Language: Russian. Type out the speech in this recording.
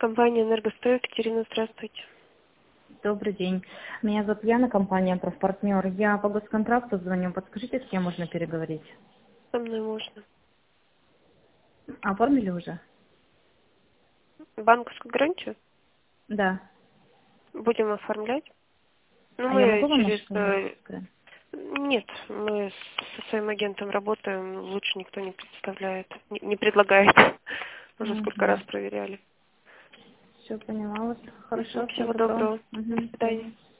Компания «Энергострой». Екатерина, здравствуйте. Добрый день. Меня зовут Яна, компания «Профпартнер». Я по госконтракту звоню. Подскажите, с кем можно переговорить? Со мной можно. Оформили уже? Банковскую гарантию Да. будем оформлять. Ну, А я мы могу вам через... наш номер сказать? Нет, мы со своим агентом работаем, лучше никто не представляет, не предлагает. Уже сколько раз проверяли. Все поняла вас. Хорошо, все Всего готово. доброго. До До свидания. свидания.